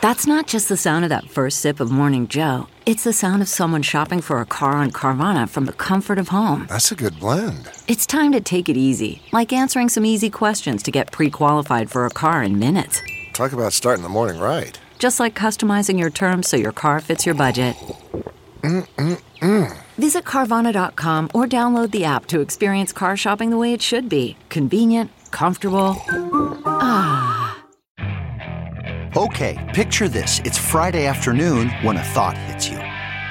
That's not just the sound of that first sip of Morning Joe. It's the sound of someone shopping for a car on Carvana from the comfort of home. That's a good blend. It's time to take it easy, like answering some easy questions to get pre-qualified for a car in minutes. Talk about starting the morning right. Just like customizing your terms so your car fits your budget. Visit Carvana.com or download the app to experience car shopping the way it should be. Convenient, comfortable. Okay, picture this. It's Friday afternoon when a thought hits you.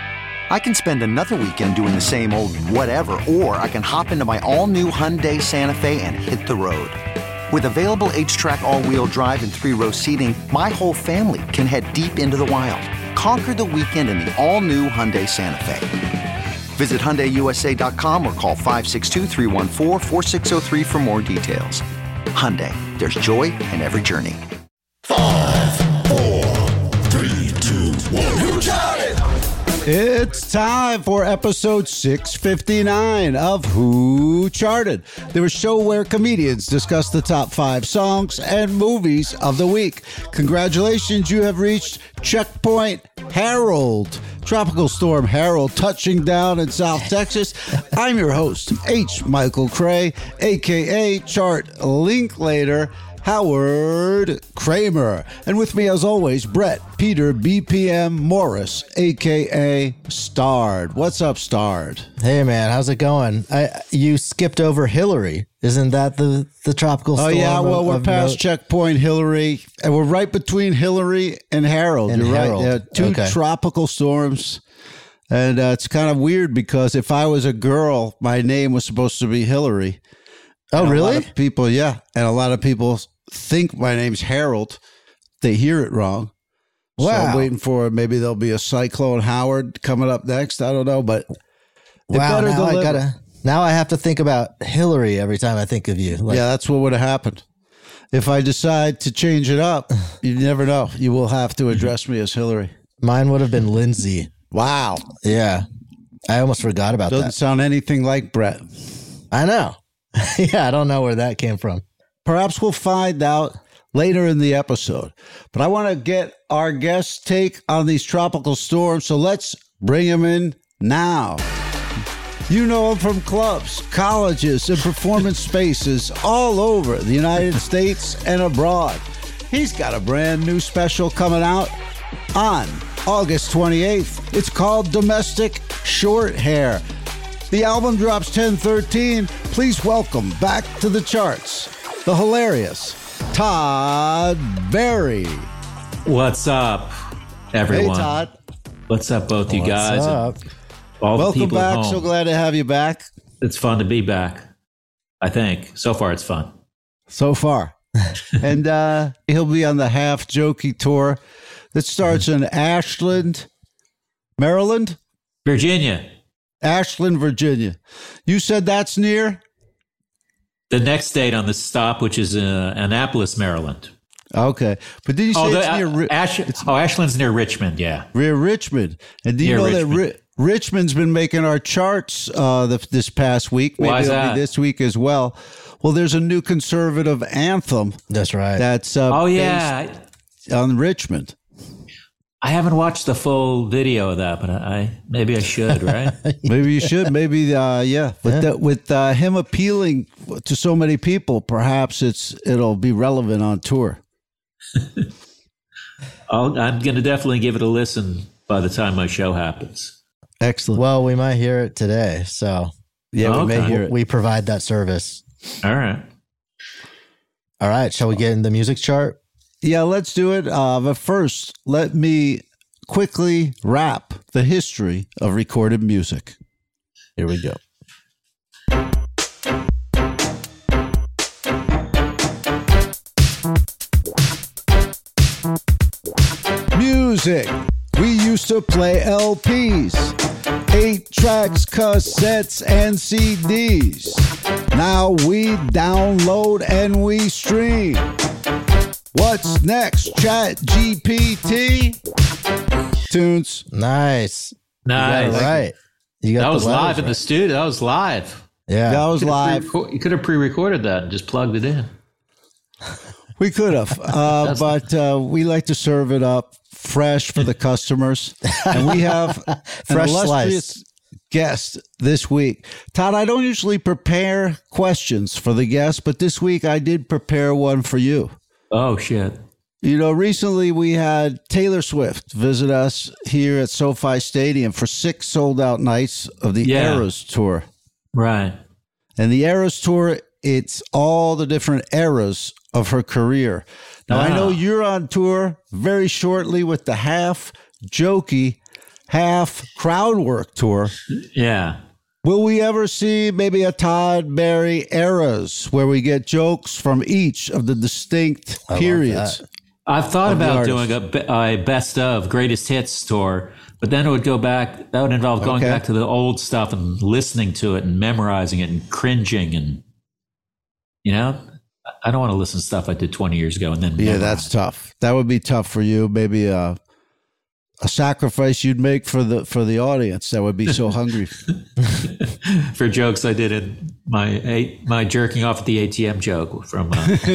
I can spend another weekend doing the same old whatever, or I can hop into my all-new Hyundai Santa Fe and hit the road. With available H-Track all-wheel drive and 3-row seating, my whole family can head deep into the wild. Conquer the weekend in the all-new Hyundai Santa Fe. Visit HyundaiUSA.com or call 562-314-4603 for more details. Hyundai, there's joy in every journey. 5, 4, 3, 2, 1. Who Charted? It's time for episode 659 of Who Charted, the show where comedians discuss the top 5 songs and movies of the week. Congratulations, you have reached Checkpoint Harold. Tropical Storm Harold touching down in South Texas. I'm your host, H. Michael Cray, a.k.a. Chart Linklater, Howard Kramer. And with me, as always, Brett Peter BPM Morris, a.k.a. Starred. What's up, Starred? Hey, man. How's it going? You skipped over Hillary. Isn't that the tropical storm? Oh, yeah. Well, we're past Checkpoint Hillary, and we're right between Hillary and Harold. And You're Harold. right. Two tropical storms. And it's kind of weird because if I was a girl, my name was supposed to be Hillary. Oh, and really? A lot of people, yeah. And a lot of people think my name's Harold. They hear it wrong. Wow. So I'm waiting for maybe there'll be a Cyclone Howard coming up next. I don't know, but wow, now I have to think about Hillary every time I think of you. Yeah, that's what would have happened. If I decide to change it up, you never know. You will have to address me as Hillary. Mine would have been Lindsay. Wow. Yeah. I almost forgot about that. Doesn't sound anything like Brett. I know. Yeah, I don't know where that came from. Perhaps we'll find out later in the episode. But I want to get our guest's take on these tropical storms, so let's bring him in now. You know him from clubs, colleges, and performance spaces all over the United States and abroad. He's got a brand new special coming out on August 28th. It's called Domestic Short Hair. The album drops 10/13. Please welcome back to the charts, the hilarious Todd Barry. What's up, everyone? Hey, Todd. What's up, both you guys? Up? All the Welcome people at back. home. So glad to have you back. It's fun to be back. I think so far it's fun. So far. And he'll be on the Half Jokey tour that starts in Ashland, Maryland? Virginia. Ashland, Virginia. You said that's near? The next date on the stop, which is Annapolis, Maryland. Okay. But did you say it's near Ashland's near Richmond, yeah. Near Richmond. And do you know that Richmond's been making our charts this past week? Maybe Why is it'll that? be this week as well. Well, there's a new conservative anthem. That's right. That's yeah. based on Richmond. I haven't watched the full video of that, but maybe I should, right? Maybe you should. Maybe, yeah. With him appealing to so many people, perhaps it'll be relevant on tour. I'm going to definitely give it a listen by the time my show happens. Excellent. Well, we might hear it today, so yeah, we may hear it. We provide that service. All right. All right. Shall we get in the music chart? Yeah, let's do it. But first, let me quickly wrap the history of recorded music. Here we go. Music. We used to play LPs, 8 tracks, cassettes, and CDs. Now we download and we stream. What's next? Chat GPT? Tunes. Nice. Nice. You got it right. That was live in the studio. That was live. Yeah. That was live. You could have pre-recorded that and just plugged it in. We could have, but we like to serve it up fresh for the customers. And we have Fresh an illustrious guest this week. Todd, I don't usually prepare questions for the guests, but this week I did prepare one for you. Oh, shit. You know, recently we had Taylor Swift visit us here at SoFi Stadium for 6 sold-out nights of the Eras Tour. Right. And the Eras Tour, it's all the different eras of her career. Now, I know you're on tour very shortly with the half jokey, half crowd work tour. Yeah. Will we ever see maybe a Todd Barry Eras where we get jokes from each of the distinct periods? I've thought of the about doing a best of greatest hits tour, but then it would go back. That would involve going back to the old stuff and listening to it and memorizing it and cringing. And, you know, I don't want to listen to stuff I did 20 years ago and then. Yeah, that's tough. That would be tough for you. Maybe a sacrifice you'd make for the audience that would be so hungry. For jokes I did in my jerking off at the ATM joke from.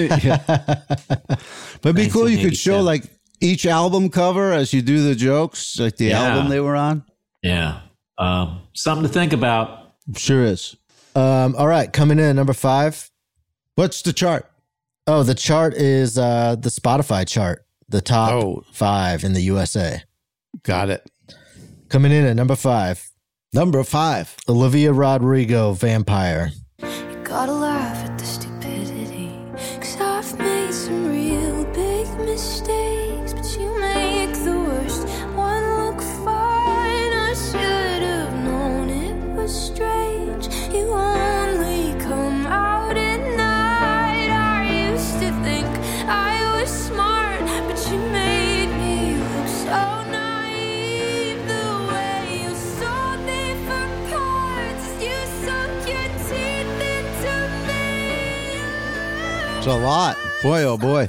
But it'd be cool. You could show like each album cover as you do the jokes, like the album they were on. Yeah. Something to think about. Sure is. All right. Coming in at number 5. What's the chart? Oh, the chart is the Spotify chart. The top 5 in the USA. Got it. Coming in at number 5. Number 5. Olivia Rodrigo, Vampire. You gotta laugh at the stupidity, 'cause I've made some real big mistakes, but you make the worst one look fine. I should have known it was strange. You only come out at night. I used to think I was smart, but you made me look so naive. The way you sold me for parts, you sunk your teeth into me. It's a lot. Boy, oh boy.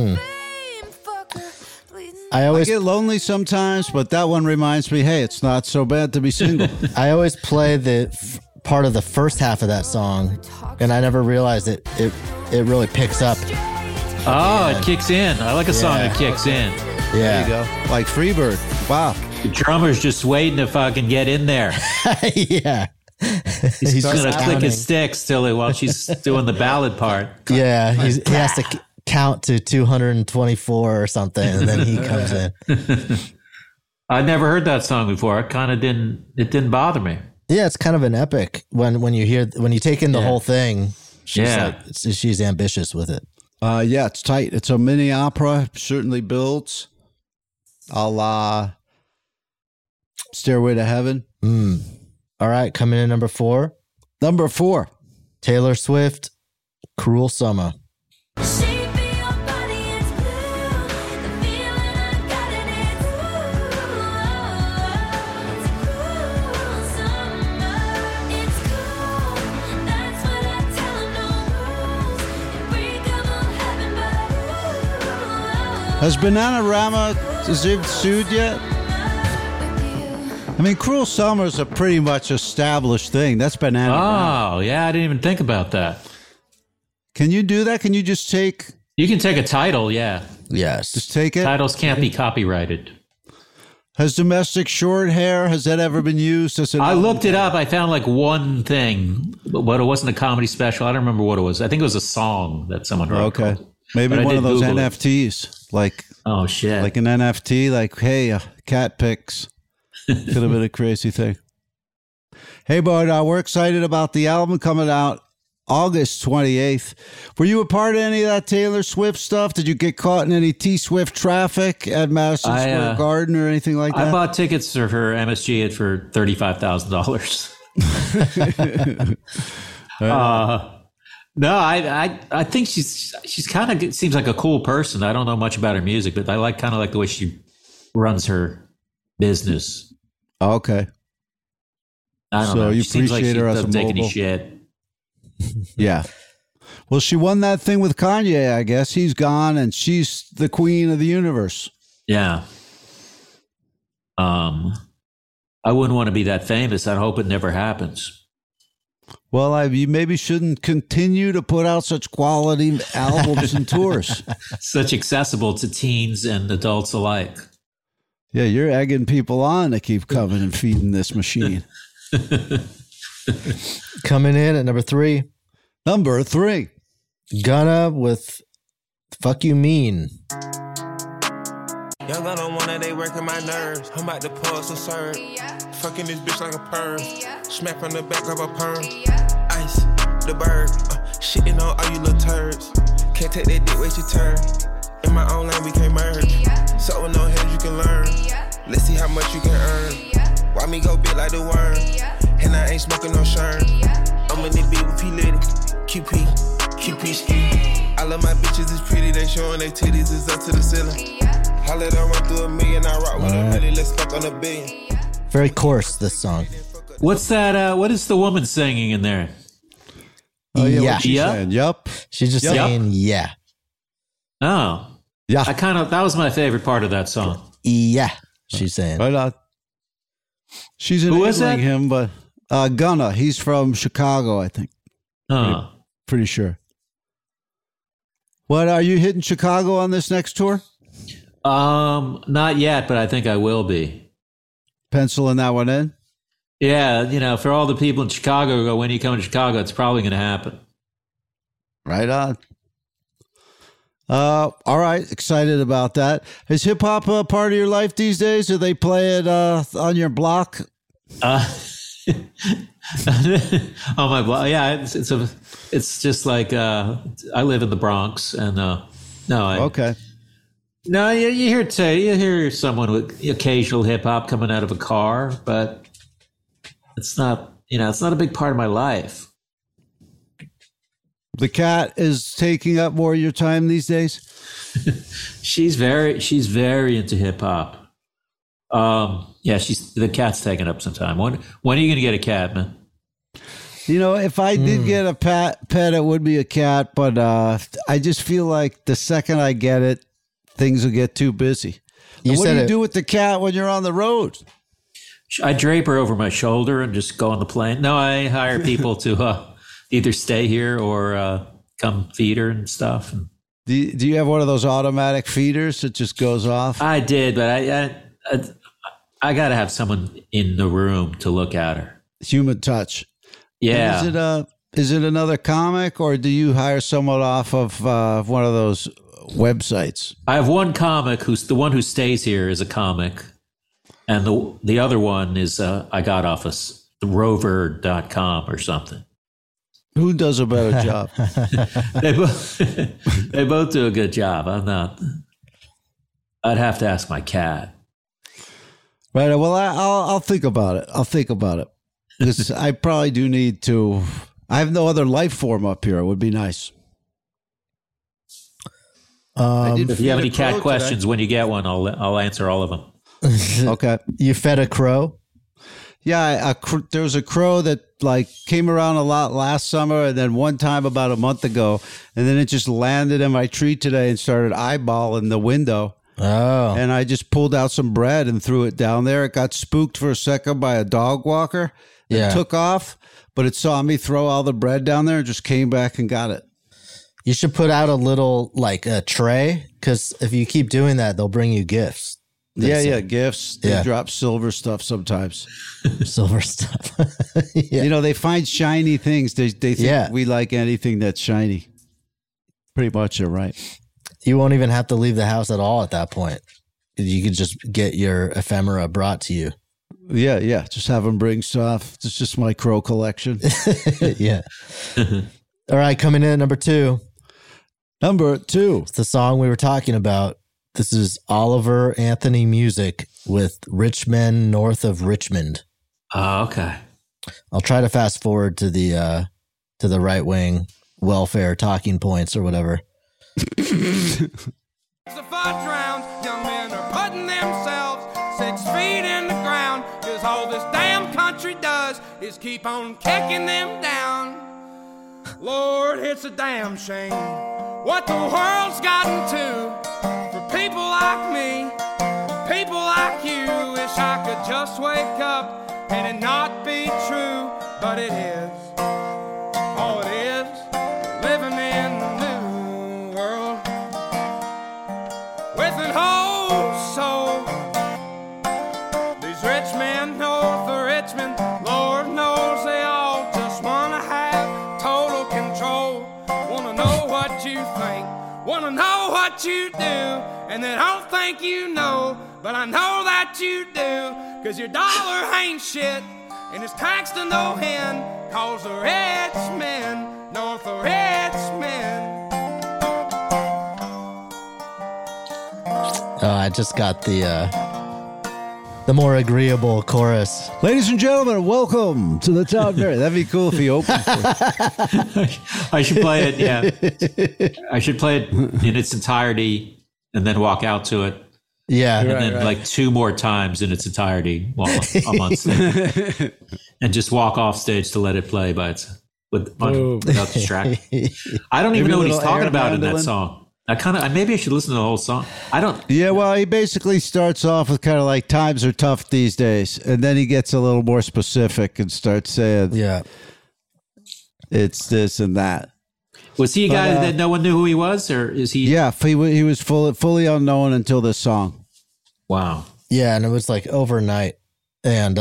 I get lonely sometimes, but that one reminds me, hey, it's not so bad to be single. I always play the part of the first half of that song, and I never realized it really picks up. Oh, it kicks in. I like a song that kicks in. There you go. Like Freebird. Wow. The drummer's just waiting to fucking get in there. Yeah. He's going to click his sticks while she's doing the ballad part. Yeah, he has to count to 224 or something, and then he comes in. I'd never heard that song before. It didn't bother me. Yeah, it's kind of an epic when you take in the whole thing. She's ambitious with it. Yeah, it's tight. It's a mini opera. Certainly builds a la Stairway to Heaven. All right, coming in number 4. Number 4. Taylor Swift, Cruel Summer. Has Bananarama sued yet? I mean, Cruel Summer is a pretty much established thing. That's Bananarama. Oh, yeah, I didn't even think about that. Can you do that? Can you just take... You can take a title, yeah. Yes. Just take it? Titles can't be copyrighted. Has Domestic Short Hair, has that ever been used as an... I looked it up. I found like one thing, but it wasn't a comedy special. I don't remember what it was. I think it was a song that someone wrote. Okay. Maybe one of those NFTs. Like, oh, shit. Like an NFT, like, hey, cat pics. Could have been a crazy thing. Hey, bud, we're excited about the album coming out August 28th. Were you a part of any of that Taylor Swift stuff? Did you get caught in any T-Swift traffic at Madison Square Garden or anything like that? I bought tickets for her MSG for $35,000. No, I think she's kind of seems like a cool person. I don't know much about her music, but I kind of like the way she runs her business. Okay. I don't know. You she appreciate her as a doesn't take mogul. any shit. Yeah. Well, she won that thing with Kanye, I guess. He's gone, and she's the queen of the universe. Yeah. I wouldn't want to be that famous. I hope it never happens. Well, you maybe shouldn't continue to put out such quality albums and tours. Such accessible to teens and adults alike. Yeah, you're egging people on to keep coming and feeding this machine. Coming in at number 3. Number 3. Gunna with Fuck You Mean. Young gun on one that they working my nerves. I'm about to pull some serve. Fucking this bitch like a perm. Smack on the back of a perm. Ice, the bird. Shitting on all you little turds. Can't take that dick, wait your turn. In my own lane, we can't merge. So with no heads, you can learn. Let's see how much you can earn. Why me go big like the worm? And I ain't smoking no shirt. I'm in the beat with P. Litty. QP ski. I love my bitches, it's pretty. They showing their titties, it's up to the ceiling. I let her run through $1 million. I rock with a really, let's fuck on $1 billion. Very coarse, this song. What's that? What is the woman singing in there? Oh, yeah. Yeah. What's she saying? Yup. She's just saying, yeah. Oh. Yeah. That was my favorite part of that song. Yeah. She's saying. Right on. She's Who is enabling that? him, but Gunna. He's from Chicago, I think. Oh. Pretty sure. What, are you hitting Chicago on this next tour? Not yet, but I think I will be. Penciling that one in? Yeah, for all the people in Chicago who go, when you come to Chicago, it's probably going to happen. Right on. All right. Excited about that. Is hip hop a part of your life these days? Do they play it on your block? On my block. Yeah, it's just like I live in the Bronx, and Okay. No, you hear someone with occasional hip hop coming out of a car, but it's not a big part of my life. The cat is taking up more of your time these days? She's very into hip hop. The cat's taking up some time. When are you going to get a cat, man? If I did get a pet, it would be a cat, but I just feel like the second I get it, things will get too busy. What do you do with the cat when you're on the road? I drape her over my shoulder and just go on the plane. No, I hire people to either stay here or come feed her and stuff. Do you have one of those automatic feeders that just goes off? I did, but I got to have someone in the room to look at her. Human touch. Yeah. And is it another comic, or do you hire someone off of one of those websites? I have one comic who's the one who stays here is a comic. And the other one is I got off of rover.com or something. Who does a better job? They both do a good job. I'd have to ask my cat. Right. Well, I'll think about it. Because I probably do need to. I have no other life form up here. It would be nice. If you have any cat questions when you get one, I'll answer all of them. Okay. You fed a crow? Yeah, there was a crow that came around a lot last summer, and then one time about a month ago, and then it just landed in my tree today and started eyeballing the window. Oh. And I just pulled out some bread and threw it down there. It got spooked for a second by a dog walker. It took off, but it saw me throw all the bread down there and just came back and got it. You should put out a little a tray, because if you keep doing that, they'll bring you gifts. Gifts. They drop silver stuff sometimes. Silver stuff. They find shiny things. They think we like anything that's shiny. Pretty much, you're right. You won't even have to leave the house at all at that point. You could just get your ephemera brought to you. Yeah. Just have them bring stuff. It's just my crow collection. Yeah. All right, coming in at number 2. Number 2. It's the song we were talking about. This is Oliver Anthony Music with Rich Men North of Richmond. Oh, okay. I'll try to fast forward to the right wing welfare talking points or whatever. The fudge round, young men are putting themselves 6 feet in the ground, 'cause all this damn country does is keep on kicking them down. Lord, it's a damn shame what the world's gotten to. For people like me, people like you, wish I could just wake up and it not be true, but it is. with an whole soul. These rich men north of Richmond, Lord knows they all just wanna have total control. Wanna know what you think, wanna know what you do, and they don't think you know, but I know that you do. 'Cause your dollar ain't shit, and it's taxed to no end, 'cause the rich men north of Richmond. I just got the more agreeable chorus. Ladies and gentlemen, welcome to the Todd Barry. That'd be cool if he opened for I should play it, yeah. I should play it in its entirety and then walk out to it. Yeah. And then like 2 more times in its entirety while I'm on stage. And just walk off stage to let it play by its without distraction. I don't even know what he's talking about in that song. Maybe I should listen to the whole song. I don't. Yeah, well, he basically starts off with kind of like times are tough these days, and then he gets a little more specific and starts saying, "Yeah, it's this and that." Was he a guy that no one knew who he was, or is he? Yeah, he was fully unknown until this song. Wow. Yeah, and it was like overnight, and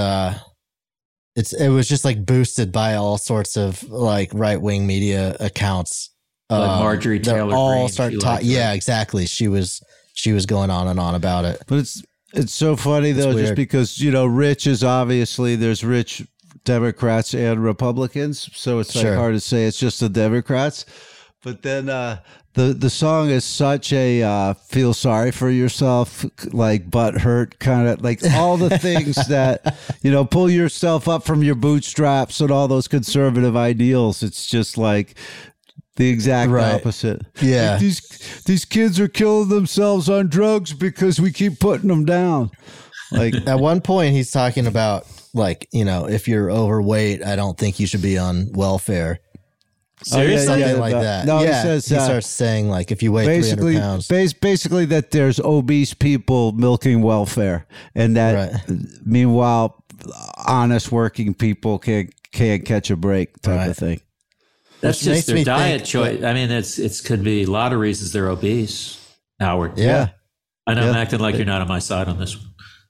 it was just like boosted by all sorts of like right-wing media accounts. Like Marjorie Taylor all Greene. start talking. Yeah, exactly. She was going on and on about it. But it's so funny though, just because Rich is obviously there's rich Democrats and Republicans, so it's like hard to say it's just the Democrats. But then the song is such a feel sorry for yourself, like butt hurt kind of like all the things that pull yourself up from your bootstraps and all those conservative ideals. It's just like the exact opposite. Yeah. Like these kids are killing themselves on drugs because we keep putting them down. Like at one point he's talking about like, if you're overweight, I don't think you should be on welfare. Seriously? Something like that. No, yeah, he says he starts saying like if you weigh 300 pounds. Basically that there's obese people milking welfare, and that meanwhile honest working people can't catch a break type of thing. That's just their diet choice. I mean, it could be a lot of reasons they're obese, Howard. Yeah. I know I'm acting like you're not on my side on this one.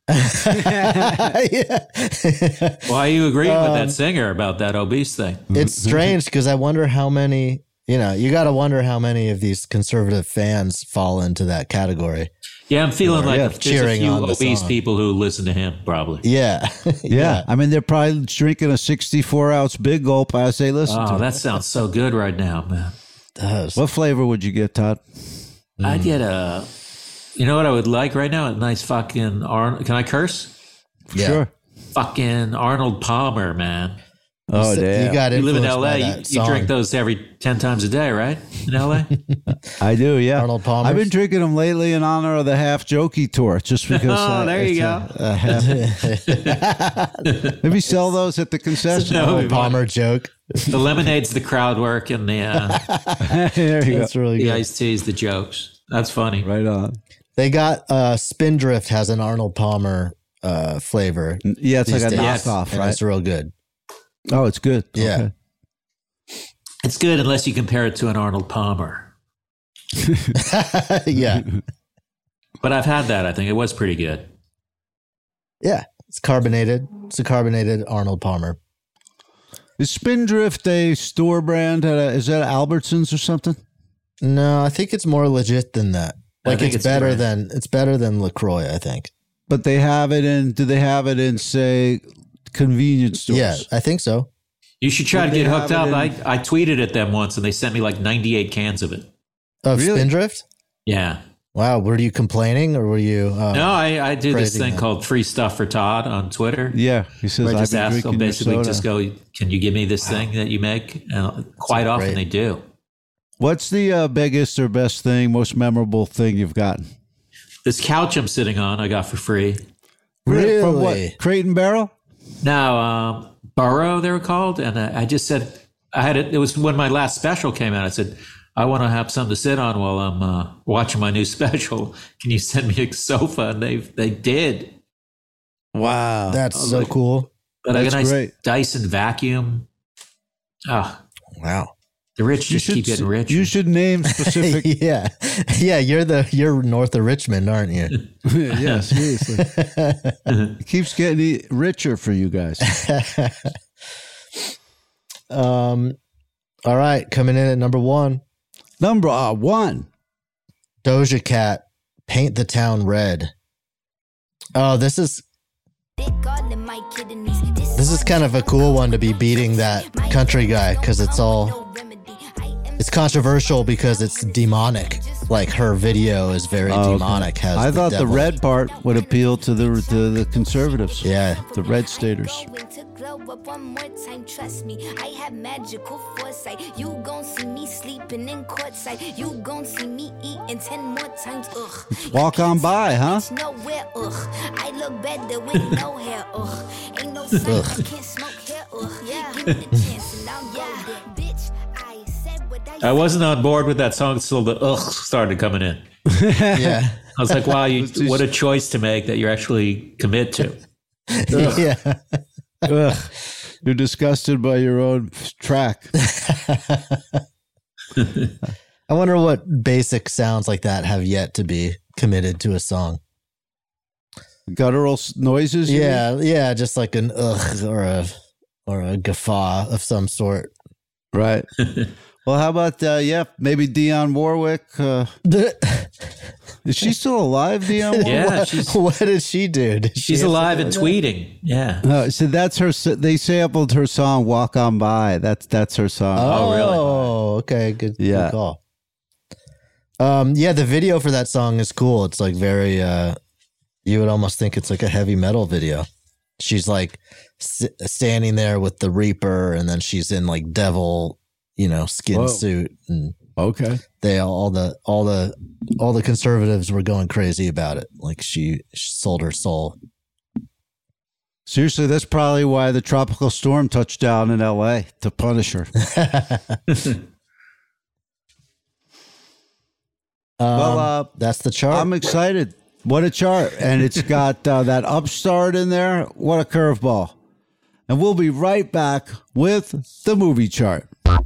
Why are you agreeing with that singer about that obese thing? It's strange because I wonder how many, you got to wonder how many of these conservative fans fall into that category. Yeah, I'm feeling like there's cheering a few on the obese song. people who listen to him, probably. Yeah. Yeah. I mean, they're probably drinking a 64-ounce Big Gulp as they listen to it. That sounds so good right now, man. It does. What flavor would you get, Todd? I'd get you know what I would like right now? A nice fucking Arnold. Can I curse? Yeah. Sure. Fucking Arnold Palmer, man. Oh, damn. You got You live in influenced by LA. that You drink song. those every 10 times a day, right? In LA? I do, yeah. Arnold Palmer's? I've been drinking them lately in honor of the Half Jokey tour, just because. Oh, there you go. Maybe sell those at the concession. No, Arnold Palmer joke. The lemonade's the crowd work, and the There you That's go. really the good. iced tea's the jokes. That's funny. Right on. They got Spindrift has an Arnold Palmer flavor. Yeah, it's like a these days, knockoff, and right? It's real good. Oh, it's good. Yeah. Okay. It's good unless you compare it to an Arnold Palmer. Yeah. But I've had that. I think it was pretty good. Yeah. It's carbonated. It's a carbonated Arnold Palmer. Is Spindrift a store brand? Is that Albertsons or something? No, I think it's more legit than that. I think it's better brand. than LaCroix, I think. But they have it in. Do they have it in, say, convenience stores? Yeah, I think so. You should try Would to they get hooked have up. it in- I tweeted at them once, and they sent me like 98 cans of it. Of Really? Spindrift? Yeah. Wow. Were you complaining or were you? No, I do this praising thing them. called Free Stuff for Todd on Twitter. Yeah, he says Where I I've just been ask them, drinking your basically soda. just go, can you give me this thing that you make? And quite often great. they do. What's the biggest or best thing, most memorable thing you've gotten? This couch I'm sitting on, I got for free. Really? From what? Crate and Barrel? Now, Burrow, they were called. And I just said, it was when my last special came out. I said, I want to have something to sit on while I'm watching my new special. Can you send me a sofa? And they did. Wow. That's so cool. But I got a That's nice great. Dyson vacuum. Oh, Wow. The rich just keep getting rich. You should name specific. Yeah. You're north of Richmond, aren't you? Yeah, seriously. It keeps getting richer for you guys. All right, coming in at number one. Number one. Doja Cat, Paint the Town Red. Oh, this is kind of a cool one to be beating that country guy because it's controversial because it's demonic. Like her video is very demonic. Okay. I thought the red part would appeal to the conservatives. Yeah, the red staters. Trust me, I have magical foresight. You gon' see me sleeping in courtside. You gon' see me eating 10 more times. Ugh. Walk on by, huh? Nowhere, ugh. I look better with no hair. Ugh. Ain't no sign I can't smoke hair. Ugh. Yeah. Give me the chance and I'll go there. Bitch, I said what I wasn't on board with that song until the ugh started coming in. Yeah. I was like, wow, what a choice to make that you actually commit to. Yeah. Ugh. You're disgusted by your own track. I wonder what basic sounds like that have yet to be committed to a song. Guttural noises? Yeah, just like an ugh or a guffaw of some sort. Right. Well, how about maybe Dionne Warwick? Is she still alive, Dionne Warwick? Yeah. What did she do? She's alive and tweeting. Yeah. So that's her. They sampled her song "Walk On By." That's her song. Oh, really? Oh, okay. Good call. Yeah, the video for that song is cool. It's like very. You would almost think it's like a heavy metal video. She's like standing there with the Reaper, and then she's in like devil, skin suit, and okay. They all the conservatives were going crazy about it. Like she sold her soul. Seriously, that's probably why the tropical storm touched down in L.A. to punish her. That's the chart. I'm excited. What a chart. And it's got that upstart in there. What a curveball. And we'll be right back with the movie chart.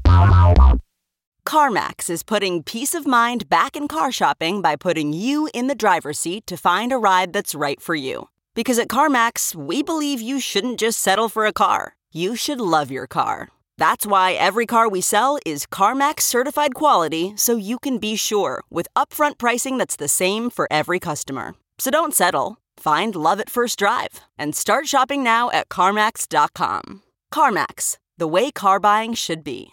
CarMax is putting peace of mind back in car shopping by putting you in the driver's seat to find a ride that's right for you. Because at CarMax, we believe you shouldn't just settle for a car. You should love your car. That's why every car we sell is CarMax certified quality, so you can be sure with upfront pricing that's the same for every customer. So don't settle. Find love at first drive and start shopping now at CarMax.com. CarMax, the way car buying should be.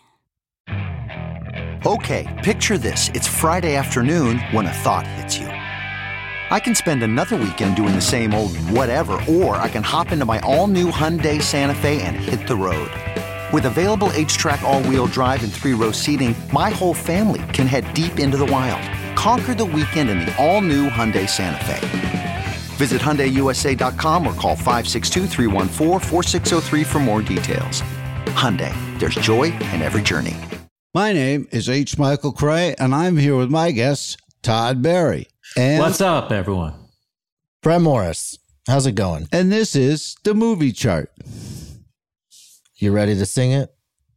Okay, picture this. It's Friday afternoon when a thought hits you. I can spend another weekend doing the same old whatever, or I can hop into my all-new Hyundai Santa Fe and hit the road. With available H-Track all-wheel drive and 3-row seating, my whole family can head deep into the wild. Conquer the weekend in the all-new Hyundai Santa Fe. Visit HyundaiUSA.com or call 562-314-4603 for more details. Hyundai, there's joy in every journey. My name is H. Michael Cray, and I'm here with my guest, Todd Barry. And what's up, everyone? Brett Morris. How's it going? And this is the movie chart. You ready to sing it?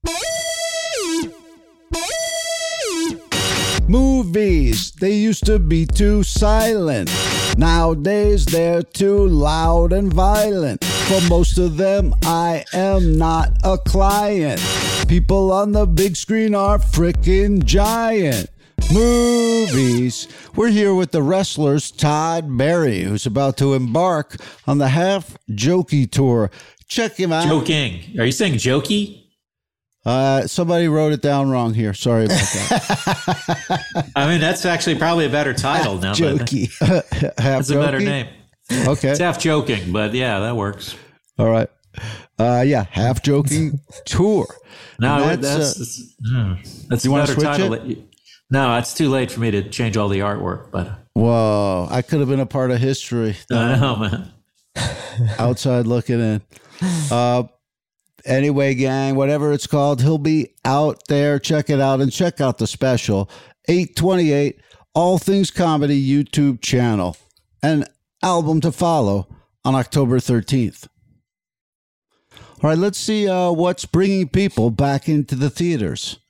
Movies, they used to be too silent. Nowadays, they're too loud and violent. For most of them, I am not a client. People on the big screen are frickin' giant. Movies. We're here with the Wrestlers' Todd Barry, who's about to embark on the Half Jokey tour. Check him out. Joking. Are you saying jokey? Somebody wrote it down wrong here. Sorry about that. I mean, that's actually probably a better title now. Jokey. That's a better name. Okay. It's half joking, but yeah, that works. All right. Half Joking tour. No, that's a better title. No, it's too late for me to change all the artwork. But whoa, I could have been a part of history. I know, man. Outside looking in. Anyway, gang, whatever it's called, he'll be out there. Check it out and check out the special 828 All Things Comedy YouTube channel. An album to follow on October 13th. All right, let's see what's bringing people back into the theaters.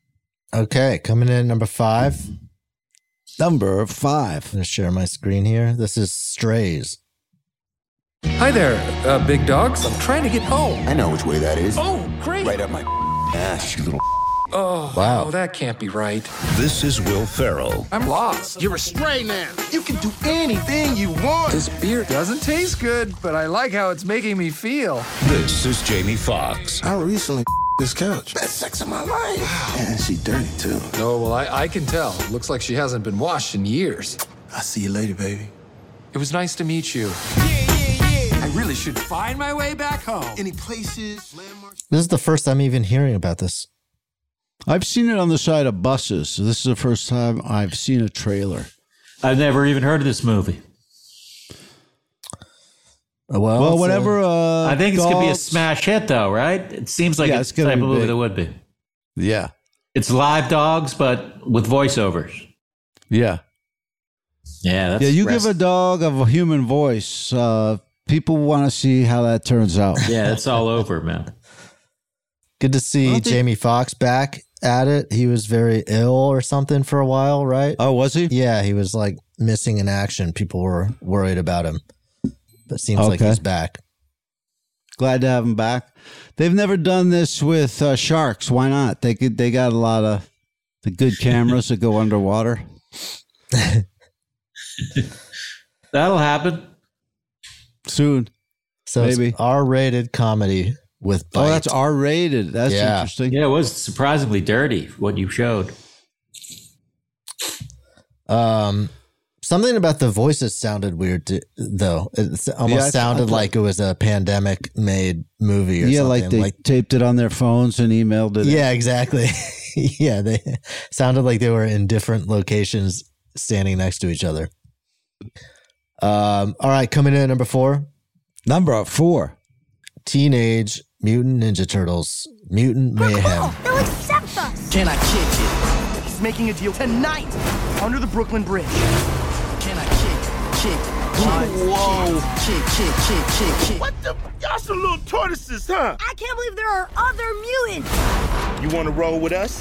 Okay, coming in at number 5. Number 5. I'm going to share my screen here. This is Strays. Hi there, big dogs. I'm trying to get home. I know which way that is. Oh, great. Right up my ass, you little. Oh, wow. Oh, that can't be right. This is Will Ferrell. I'm lost. You're a stray now. You can do anything you want. This beer doesn't taste good, but I like how it's making me feel. This is Jamie Foxx. I recently this couch. Best sex of my life. Wow. And she dirty, too. Oh, well, I can tell. Looks like she hasn't been washed in years. I'll see you later, baby. It was nice to meet you. I really should find my way back home. Any places, landmarks? This is the first time even hearing about this. I've seen it on the side of buses. So this is the first time I've seen a trailer. I've never even heard of this movie. Well, whenever I think it's going to be a smash hit, though, right? It seems like it's the type of movie big. that would be. Yeah. It's live dogs, but with voiceovers. Yeah. Yeah, that's you give a dog a human voice. People want to see how that turns out. Yeah, it's all over, man. Good to see Jamie Foxx back at it. He was very ill or something for a while, right? Oh, was he? Yeah, he was like missing in action. People were worried about him. But it seems like he's back. Glad to have him back. They've never done this with sharks. Why not? They got a lot of the good cameras that go underwater. That'll happen soon. So maybe it's R-rated comedy with bite. Oh, that's R-rated. That's interesting. Yeah, it was surprisingly dirty what you showed. Something about the voices sounded weird, though. It almost sounded like it was a pandemic-made movie or something. Yeah, like they taped it on their phones and emailed it. Yeah, exactly. Yeah, they sounded like they were in different locations standing next to each other. All right, coming in at number 4. Number 4. Teenage Mutant Ninja Turtles, Mutant Mayhem. They'll accept us. Can I kick it? He's making a deal tonight under the Brooklyn Bridge. Can I kick? Whoa. Kick. What the? Y'all some little tortoises, huh? I can't believe there are other mutants. You want to roll with us?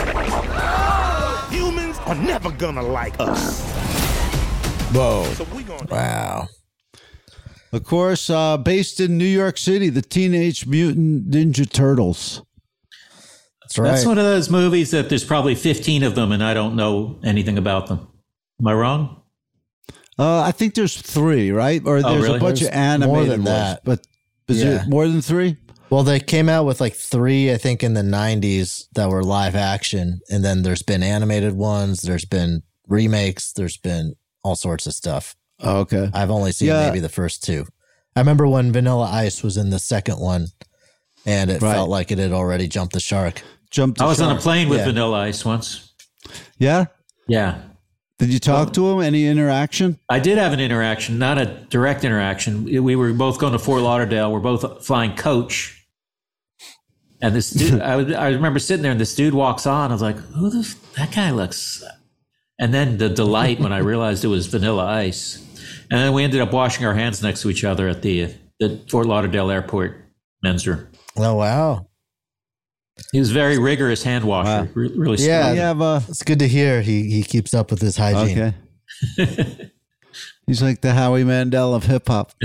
Humans are never gonna like us. Whoa. So we gonna wow. Of course, based in New York City, the Teenage Mutant Ninja Turtles. That's right. That's one of those movies that there's probably 15 of them and I don't know anything about them. Am I wrong? I think there's 3, right? Or there's really? a bunch of animated more than ones. that. But is it more than 3? Well, they came out with like 3, I think, in the 90s that were live action. And then there's been animated ones. There's been remakes. There's been all sorts of stuff. Oh, okay. I've only seen maybe the first 2. I remember when Vanilla Ice was in the second one and it felt like it had already jumped the shark. I was on a plane with Vanilla Ice once. Yeah? Yeah. Did you talk to him? Any interaction? I did have an interaction, not a direct interaction. We were both going to Fort Lauderdale. We're both flying coach. And this dude, I remember sitting there and this dude walks on. I was like, that guy looks. And then the delight when I realized it was Vanilla Ice. And then we ended up washing our hands next to each other at the Fort Lauderdale Airport men's room. Oh, wow. He was very rigorous hand washer. Really smart. Yeah, it's good to hear he keeps up with his hygiene. Okay. He's like the Howie Mandel of hip hop.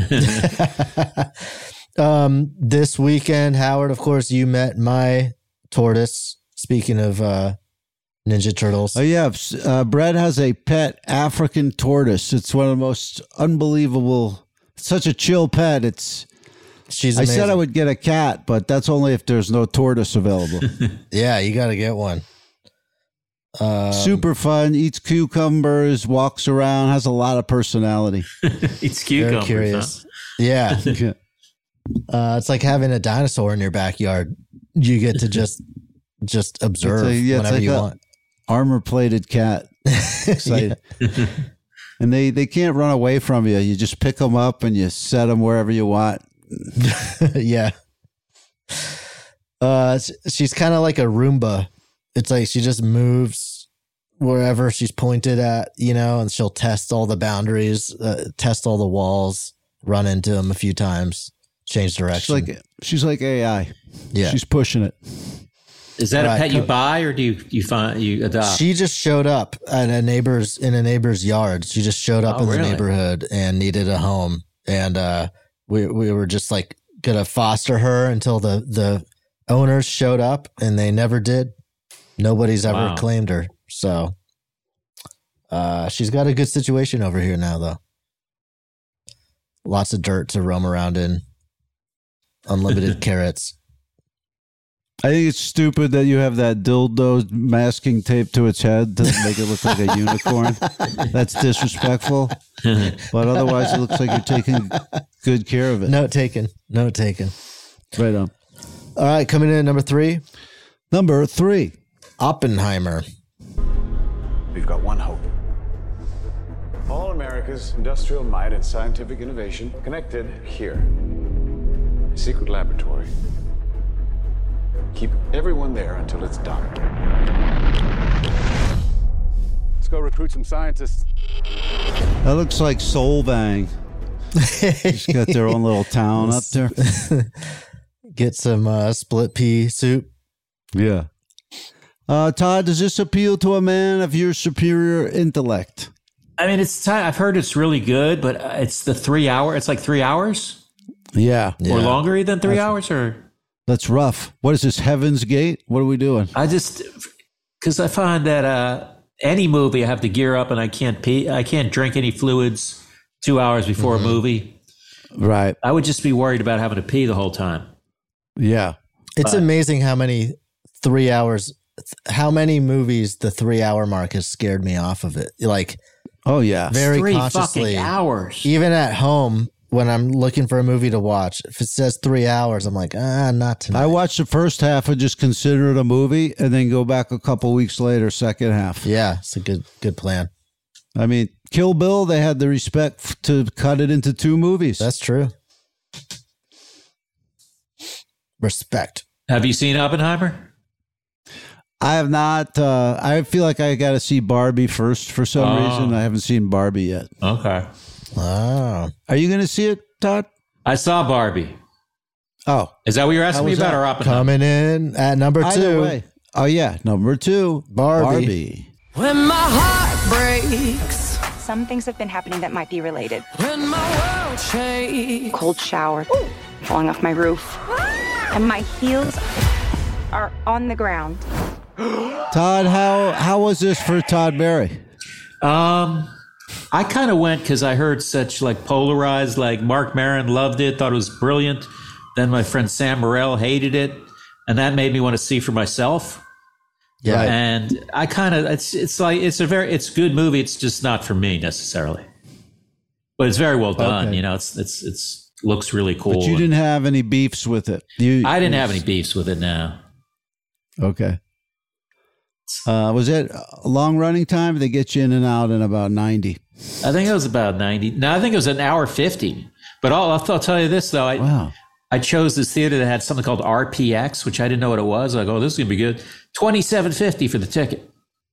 This weekend, Howard, of course, you met my tortoise. Speaking of Ninja Turtles. Oh, yeah. Brett has a pet African tortoise. It's one of the most unbelievable, such a chill pet. She's I amazing. said I would get a cat, but that's only if there's no tortoise available. Yeah, you got to get one. Super fun, eats cucumbers, walks around, has a lot of personality. Eats cucumbers. Very curious. Huh? Yeah. It's like having a dinosaur in your backyard. You get to just observe whenever you want. Armor-plated cat. Excited. And they can't run away from you. You just pick them up and you set them wherever you want. Yeah. She's kind of like a Roomba. It's like she just moves wherever she's pointed at, and she'll test all the boundaries, test all the walls, run into them a few times, change direction. She's like AI. Yeah. She's pushing it. Is that a pet you buy or do you adopt? She just showed up at in a neighbor's yard. She just showed up in the neighborhood and needed a home. And we were just like gonna foster her until the owners showed up, and they never did. Nobody's ever claimed her. So she's got a good situation over here now, though. Lots of dirt to roam around in. Unlimited carrots. I think it's stupid that you have that dildo masking tape to its head to make it look like a unicorn. That's disrespectful. But otherwise, it looks like you're taking good care of it. Note taken. Right on. All right, coming in at number 3. Number 3. Oppenheimer. We've got one hope. All America's industrial might and scientific innovation connected here. A secret laboratory. Keep everyone there until it's done. Let's go recruit some scientists. That looks like Solvang. Just got their own little town up there. Get some split pea soup. Yeah. Todd, does this appeal to a man of your superior intellect? I mean, I've heard it's really good, but it's the 3 hour. It's like 3 hours. Yeah. Or longer than 3 hours, or. That's rough. What is this, Heaven's Gate? What are we doing? Because I find that any movie I have to gear up and I can't pee. I can't drink any fluids 2 hours before a movie. Right. I would just be worried about having to pee the whole time. Yeah. It's amazing how many 3 hours, how many movies the 3 hour mark has scared me off of it. Like, oh yeah, very 3 consciously. fucking hours. Even at home, when I'm looking for a movie to watch, if it says 3 hours, I'm like, not tonight. I watch the first half and just consider it a movie and then go back a couple weeks later, second half. Yeah, it's a good plan. I mean, Kill Bill, they had the respect to cut it into 2 movies. That's true. Respect. Have you seen Oppenheimer? I have not. I feel like I got to see Barbie first for some reason. I haven't seen Barbie yet. Okay. Wow. Are you going to see it, Todd? I saw Barbie. Oh. Is that what you're asking me about, or Oppenheimer? Coming in at number 2. Either way. Oh, yeah. Number 2. Barbie. When my heart breaks. Some things have been happening that might be related. When my world shakes. Cold shower. Falling off my roof. And my heels are on the ground. Todd, how was this for Todd Berry? I kind of went because I heard such like polarized, like Mark Maron loved it, thought it was brilliant. Then my friend Sam Morrell hated it. And that made me want to see for myself. Yeah. And I kind of, it's a good movie. It's just not for me necessarily, but it's very well done. Okay. You know, it's looks really cool. But you didn't have any beefs with it. I didn't have any beefs with it now. Okay. Was it a long running time? They get you in and out in about 90. I think it was about 90. No, I think it was an hour 50. But I'll tell you this, though. I chose this theater that had something called RPX, which I didn't know what it was. I go, this is going to be good. $27.50 for the ticket.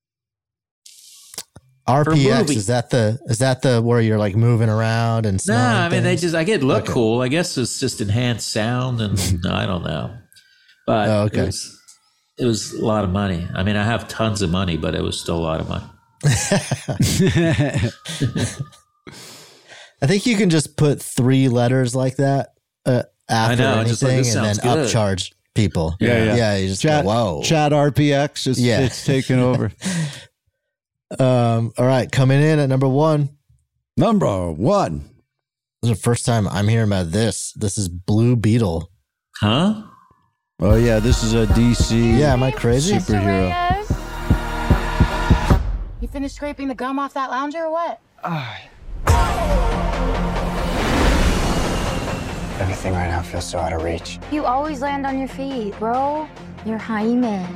RPX, is that the where you're like moving around and smelling? No, I mean, things? I get look cool. I guess it's just enhanced sound and no, I don't know. But it was a lot of money. I mean, I have tons of money, but it was still a lot of money. I think you can just put 3 letters like that after anything and then upcharge people. Yeah. You just go, whoa. Chat RPX it's taken over. All right, coming in at number 1. Number 1. This is the first time I'm hearing about this. This is Blue Beetle. Huh? Oh yeah, this is a DC. Yeah, am I crazy? Superhero. You finished scraping the gum off that lounger or what? Everything right now feels so out of reach. You always land on your feet, bro. You're Jaime.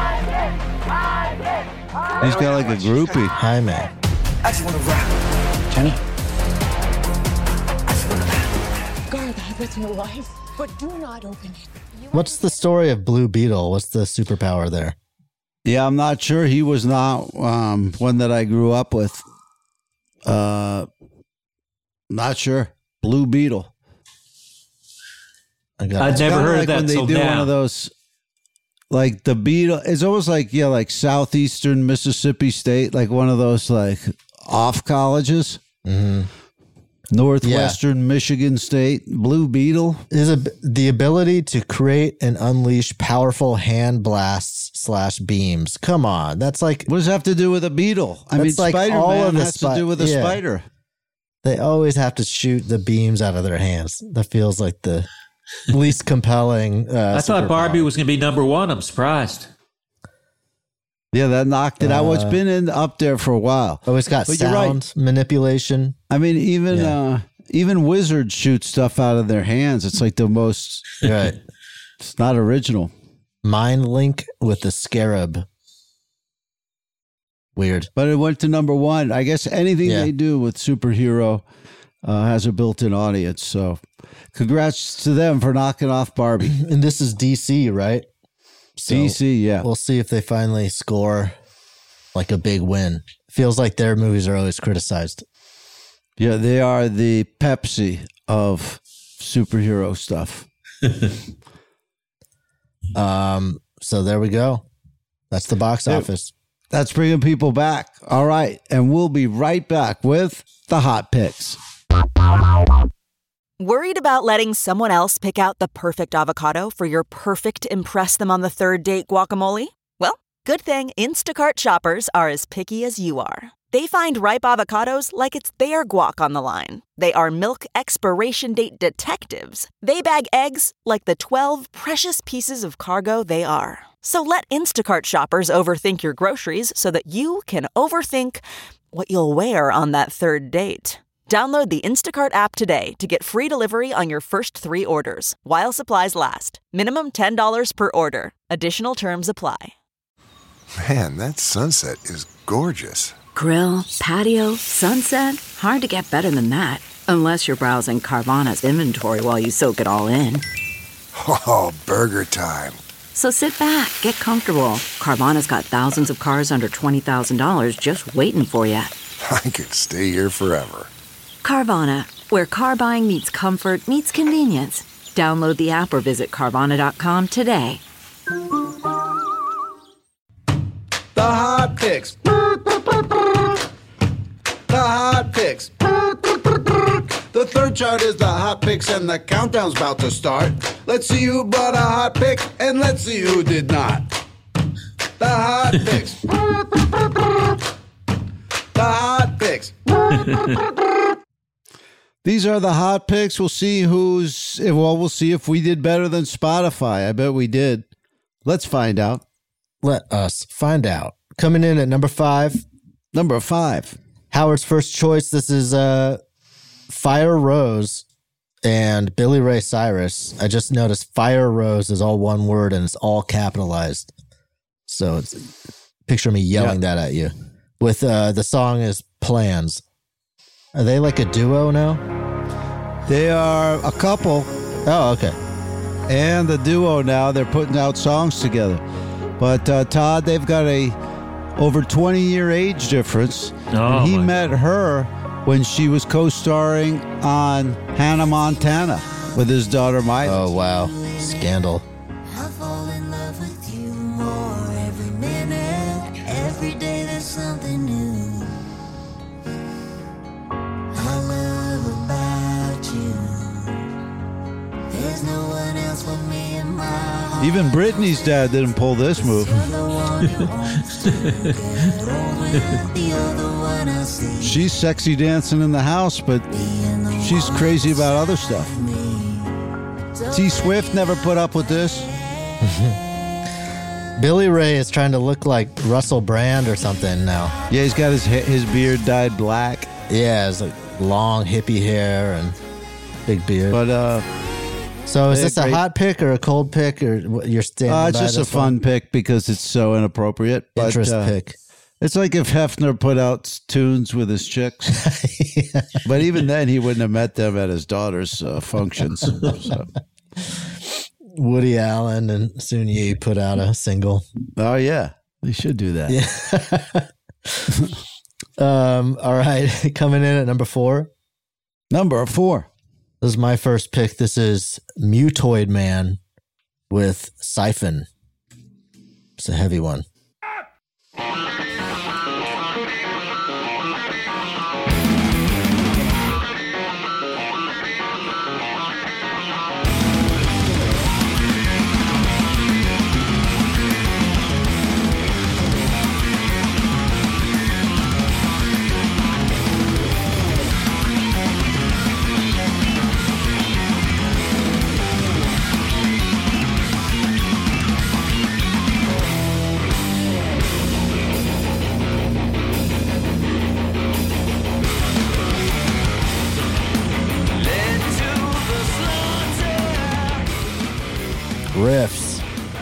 He's got like a groupie. Jaime. I just want to rap. Jenny? Guard that with your life, but do not open it. What's the story of Blue Beetle? What's the superpower there? Yeah, I'm not sure. He was not one that I grew up with. Not sure. Blue Beetle. I'd never heard of that when they till do now. one of those, like the Beatles. It's almost like, like southeastern Mississippi State, like one of those like off colleges. Mm-hmm. Northwestern Michigan State, Blue Beetle. Is the ability to create and unleash powerful hand blasts / beams. Come on, that's like, what does that have to do with a beetle? I mean, like Spider-Man has to do with a spider. They always have to shoot the beams out of their hands. That feels like the least compelling. I thought Barbie was going to be number one. I'm surprised. Yeah, that knocked it out. Well, it's been up there for a while. Oh, it's got sound manipulation. I mean, even wizards shoot stuff out of their hands. It's like the most. Right. It's not original. Mind link with the scarab. Weird. But it went to number one. I guess anything they do with superhero has a built-in audience. So congrats to them for knocking off Barbie. And this is DC, right? So DC, yeah. We'll see if they finally score like a big win. Feels like their movies are always criticized. Yeah, they are the Pepsi of superhero stuff. So there we go. That's the box office. That's bringing people back. All right. And we'll be right back with the hot picks. Worried about letting someone else pick out the perfect avocado for your perfect impress them on the third date guacamole? Well, good thing Instacart shoppers are as picky as you are. They find ripe avocados like it's their guac on the line. They are milk expiration date detectives. They bag eggs like the 12 precious pieces of cargo they are. So let Instacart shoppers overthink your groceries so that you can overthink what you'll wear on that third date. Download the Instacart app today to get free delivery on your first 3 orders, while supplies last. Minimum $10 per order. Additional terms apply. Man, that sunset is gorgeous. Grill, patio, sunset. Hard to get better than that. Unless you're browsing Carvana's inventory while you soak it all in. Oh, burger time. So sit back, get comfortable. Carvana's got thousands of cars under $20,000 just waiting for you. I could stay here forever. Carvana, where car buying meets comfort, meets convenience. Download the app or visit Carvana.com today. The hot picks. The hot picks. The third chart is the hot picks and the countdown's about to start. Let's see who brought a hot pick and let's see who did not. The hot picks. The hot picks. These are the hot picks. We'll see we'll see if we did better than Spotify. I bet we did. Let's find out. Let us find out. Coming in at number 5. Number 5. Howard's first choice. This is Fire Rose and Billy Ray Cyrus. I just noticed Fire Rose is all one word and it's all capitalized. So picture me yelling that at you. With the song is Plans. Are they like a duo now? They are a couple. Oh, okay. And the duo now, they're putting out songs together. But Todd, they've got a over 20-year age difference. Oh, and he met her when she was co-starring on Hannah Montana with his daughter Miley. Oh, wow. Scandal. I fall in love with you more every minute. Every day there's something new. I love about you. There's no one else but me in my heart. Even Britney's dad didn't pull this move. She's sexy dancing in the house, but she's crazy about other stuff. T Swift never put up with this. Billy Ray is trying to look like Russell Brand or something now. Yeah, he's got his beard dyed black. Yeah, it's like long hippie hair and big beard. But so is this a hot pick or a cold pick or you're standing by it's just a fun pick because it's so inappropriate. But, interest pick. It's like if Hefner put out tunes with his chicks. Yeah. But even then, he wouldn't have met them at his daughter's functions. So. Woody Allen and Sun Yi put out a single. Oh, yeah. They should do that. Yeah. All right. Coming in at number 4. Number 4. This is my first pick. This is Mutoid Man with Siphon. It's a heavy one. Riffs.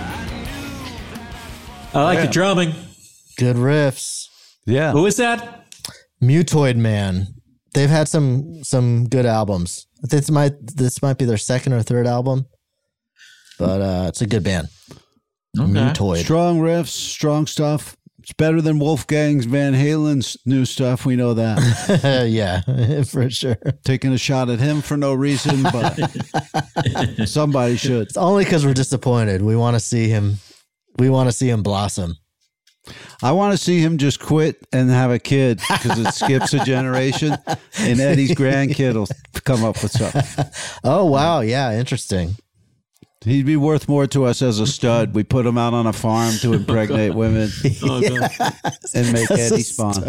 I like the drumming. Good riffs. Yeah. Who is that? Mutoid Man. They've had some good albums. This might be their second or third album, but it's a good band. Okay. Mutoid. Strong riffs, strong stuff. It's better than Wolfgang's Van Halen's new stuff. We know that. Yeah, for sure. Taking a shot at him for no reason, but somebody should. It's only because we're disappointed. We want to see him. We want to see him blossom. I want to see him just quit and have a kid because it skips a generation, and Eddie's grandkid will come up with something. Oh, wow. Yeah, interesting. He'd be worth more to us as a stud. We put him out on a farm to impregnate women and make Eddie spawn.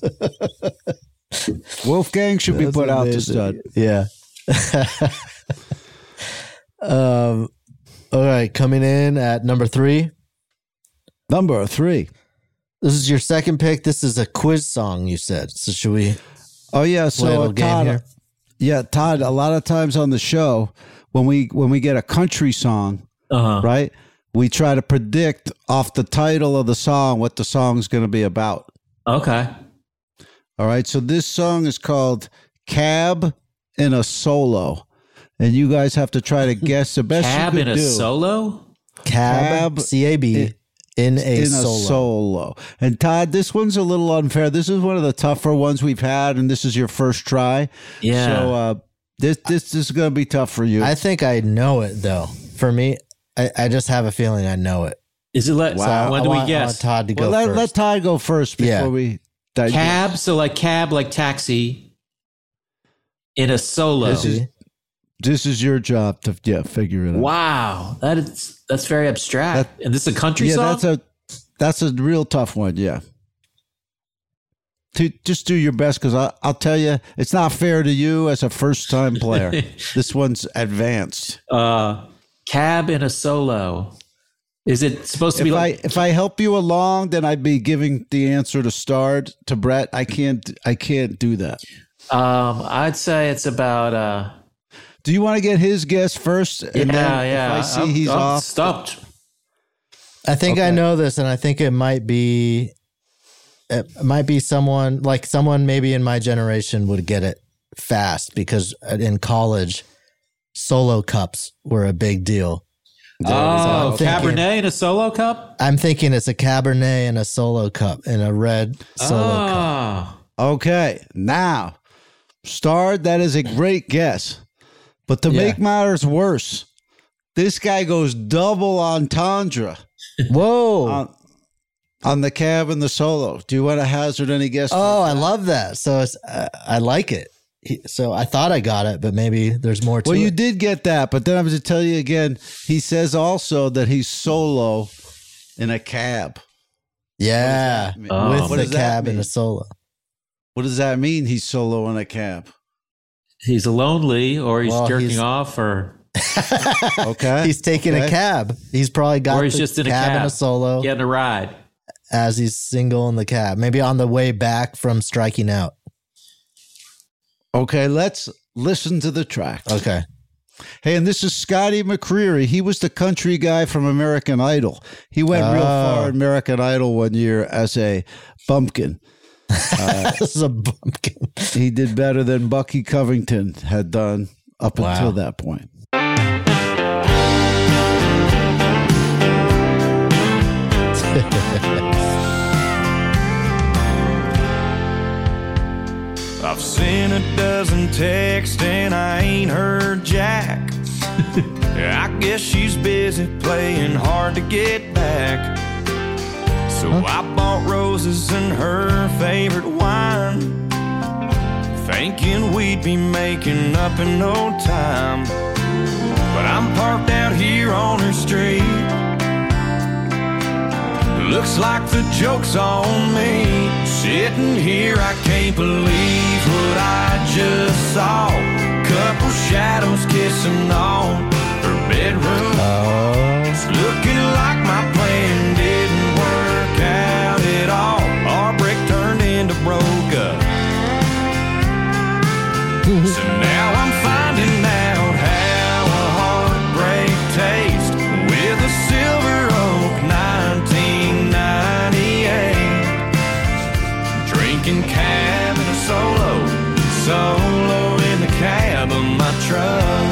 Wolfgang should be put out to stud. Yeah. All right, coming in at number 3. Number 3. This is your second pick. This is a quiz song, you said. So should we? Oh yeah. play a So little game Todd, here? yeah, Todd. A lot of times on the show, when we get a country song, right, we try to predict off the title of the song what the song's going to be about. Okay. All right. So this song is called "Cab in a Solo," and you guys have to try to guess the best Cab you could in a do. solo? Cab, C-A-B, in a solo. And Todd, this one's a little unfair. This is one of the tougher ones we've had, and this is your first try. Yeah. So this is going to be tough for you. I think I know it, though. For me, I just have a feeling I know it. Is it Wow. when do we I guess? want Todd to go well, first. let Todd go first before Yeah. we digest. Cab, so like cab, like taxi in a solo. This is your job to figure it out. Wow. That's very abstract. And this is a country song? That's a real tough one, yeah. Just do your best, because I'll tell you, it's not fair to you as a first-time player. This one's advanced. Cab in a solo. Is it supposed to be if I help you along, then I'd be giving the answer to Stard to Brett. I can't do that. I'd say it's about do you want to get his guess first? And then if I see he's I'm off. stumped. I think I know this, and I think it might be someone maybe in my generation would get it fast, because in college, solo cups were a big deal. Oh, Cabernet in a solo cup? I'm thinking it's a Cabernet in a solo cup, in a red solo cup. Okay, now, Stard, that is a great guess. But to make matters worse, this guy goes double entendre. Whoa. On the cab and the solo. Do you want to hazard any guess? Oh, I love that. So I like it. So I thought I got it, but maybe there's more to it. Well, you did get that, but then I'm going to tell you again, he says also that he's solo in a cab. Yeah, with the cab and a solo. What does that mean, he's solo in a cab? He's lonely, or he's jerking off, or... Okay. He's taking a cab. He's probably got or he's just in a cab and a solo. Getting a ride. As he's single in the cab. Maybe on the way back from striking out. Okay, let's listen to the track. Okay. Hey, and this is Scotty McCreery. He was the country guy from American Idol. He went real far in American Idol one year as a bumpkin. As a bumpkin. He did better than Bucky Covington had done up until that point. I've seen a dozen texts and I ain't heard jack. I guess she's busy playing hard to get back. So I bought roses and her favorite wine, thinking we'd be making up in no time. But I'm parked out here on her street. Looks like the joke's on me. Sitting here, I can't believe what I just saw. Couple shadows kissing on her bedroom. It's looking like my plan didn't work out at all. Our brick turned into broke up. So now I'm finding out how a heartbreak tastes with a Silver Oak 1998. Drinking cab in a solo in the cab of my truck.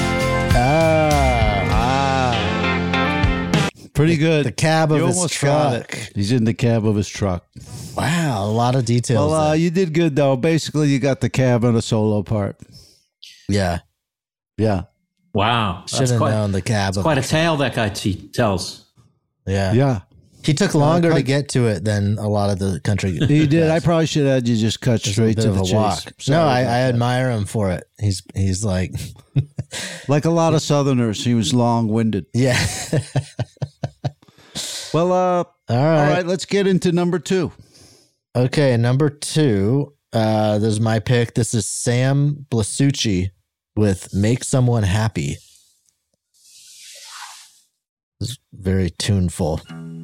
Pretty good. The cab of You his almost got truck. it. He's in the cab of his truck. Wow, a lot of details. Well, you did good, though. Basically, you got the cab on a solo part. Yeah. Yeah. Wow. Should have known the cab. It's quite a tale that guy tells. Yeah. Yeah. He took longer to get to it than a lot of the country. He did. I probably should have had you just cut straight to the chase. No, I admire him for it. He's like like a lot of Southerners. He was long-winded. Yeah. Well, all right. Let's get into number 2. Okay, number 2. This is my pick. This is Sam Blasucci with "Make Someone Happy." It's very tuneful.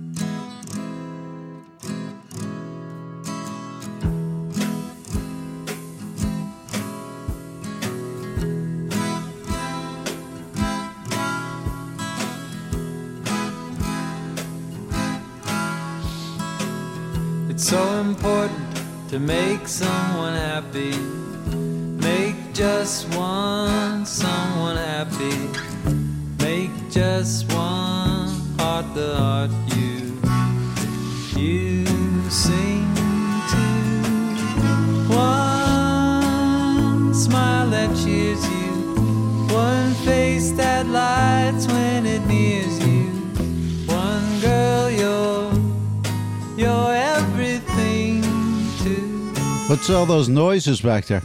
It's so important to make someone happy. Make just one someone happy. Make just one heart the heart you sing to. One smile that cheers you. One face that lights when it nears you. One girl you're everything to. What's all those noises back there?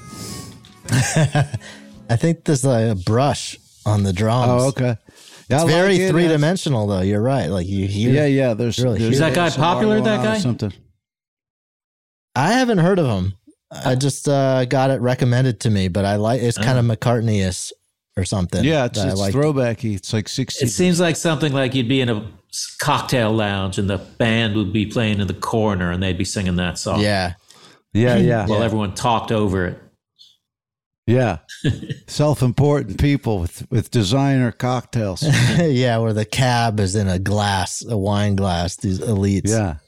I think there's a brush on the drums. Oh, okay. Yeah, I it's very like it. three-dimensional, though. You're right. Like you hear. Yeah. There's Is that guy popular? That guy? Something. I haven't heard of him. I just got it recommended to me, but I like it's kind of McCartney-ish or something. Yeah, it's like throwbacky. It's like 60s. It seems like something like you'd be in a cocktail lounge and the band would be playing in the corner and they'd be singing that song. Yeah. While everyone talked over it. Yeah. Self-important people with designer cocktails. Yeah, where the cab is in a wine glass, these elites. Yeah.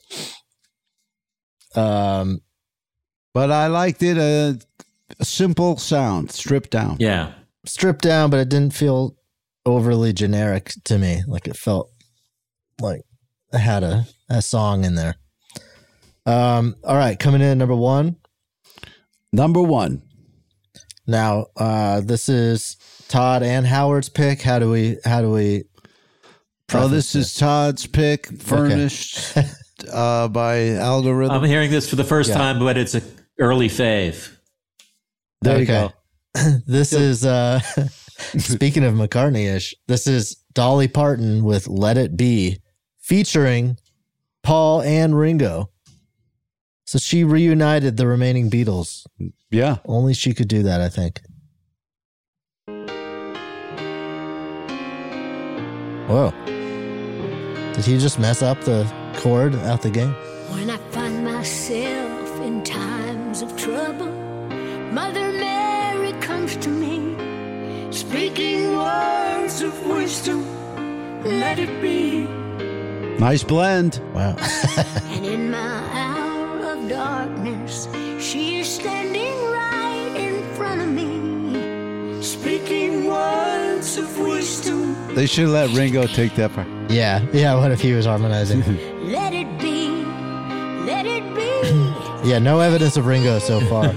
But I liked it, a simple sound, stripped down. Yeah. Stripped down, but it didn't feel overly generic to me. Like it felt like it had a song in there. All right, coming in at number 1. Number 1. Now, this is Todd and Howard's pick. How do we? This is Todd's pick, furnished by Algorithm. I'm hearing this for the first time, but it's an early fave. There you go. This is speaking of McCartney-ish. This is Dolly Parton with "Let It Be," featuring Paul and Ringo. So she reunited the remaining Beatles. Yeah. Only she could do that, I think. Whoa. Did he just mess up the chord out the game? When I find myself in times of trouble, Mother Mary comes to me, speaking words of wisdom. Let it be. Nice blend. Wow. And in my hour of darkness, she is standing right in front of me, speaking words of wisdom. They should let Ringo take that part. Yeah. What if he was harmonizing? Let it be. Let it be. Yeah, no evidence of Ringo so far.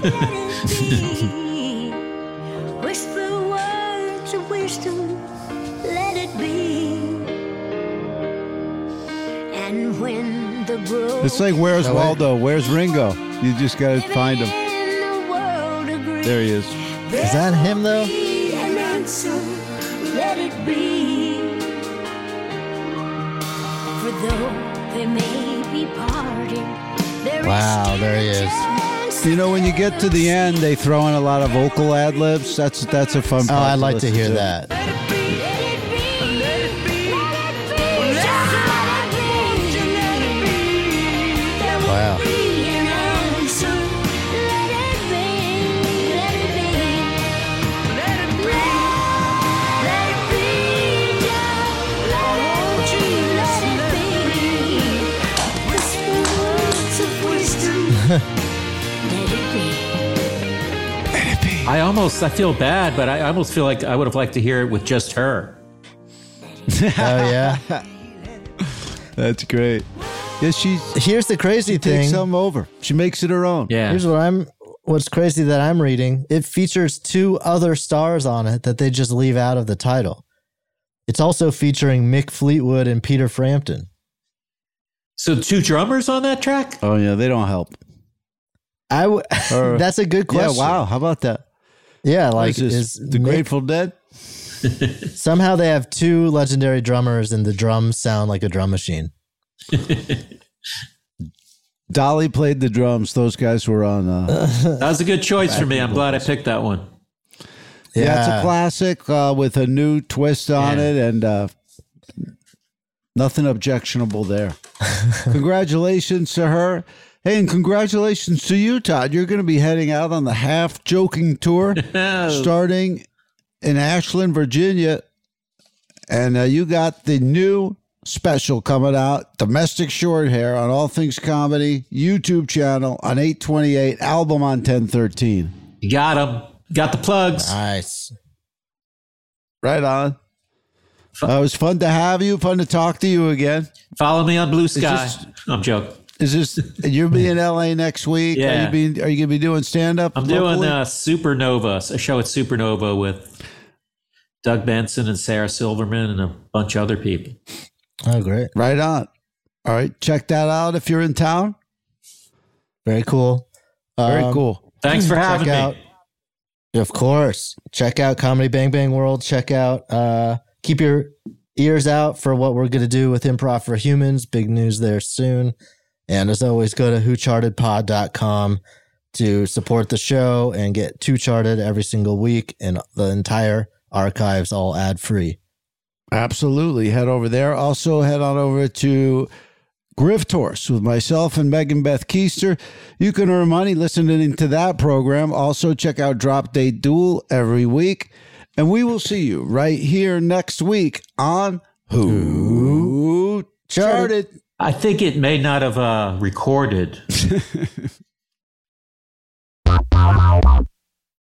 Whisper words of wisdom. Let it be. And when the broken. It's like, where's Waldo? Where's Ringo? You just got to find him. There he is. Is that him, though? An answer, let it be. For though they may be parting, Wow, there he is. You know, when you get to the end, they throw in a lot of vocal ad-libs. That's a fun part. Oh, I'd like to listen hear that. Wow. I feel bad, but I almost feel like I would have liked to hear it with just her. Oh, yeah. That's great. Yeah, Here's the crazy thing. Takes some over. She makes it her own. Yeah. Here's what's crazy that I'm reading. It features 2 other stars on it that they just leave out of the title. It's also featuring Mick Fleetwood and Peter Frampton. So 2 drummers on that track? Oh, yeah, they don't help. That's a good question. Yeah, wow. How about that? Yeah, like is the Grateful Dead? Somehow they have 2 legendary drummers and the drums sound like a drum machine. Dolly played the drums. Those guys were on. That was a good choice for me. I'm glad I picked that one. Yeah, it's a classic with a new twist on it, and nothing objectionable there. Congratulations to her. Hey, and congratulations to you, Todd. You're going to be heading out on the Half Joking Tour starting in Ashland, Virginia. And you got the new special coming out, Domestic Short Hair, on All Things Comedy, YouTube channel on 8/28, album on 10/13. You got them. Got the plugs. Nice. Right on. It was fun to have you. Fun to talk to you again. Follow me on Blue Sky. I'm joking. Is this, you'll be in LA next week? Yeah. Are you going to be doing stand-up? I'm doing Supernova, a show at Supernova with Doug Benson and Sarah Silverman and a bunch of other people. Oh, great. Right on. All right. Check that out if you're in town. Very cool. Very cool. Thanks for having me. Of course. Check out Comedy Bang Bang World. Check out, keep your ears out for what we're going to do with Improv for Humans. Big news there soon. And as always, go to whochartedpod.com to support the show and get 2 Charted every single week and the entire archives all ad-free. Absolutely. Head over there. Also, head on over to Grift Horse with myself and Megan Beth Keister. You can earn money listening to that program. Also, check out Drop Date Duel every week. And we will see you right here next week on Who Charted. I think it may not have recorded.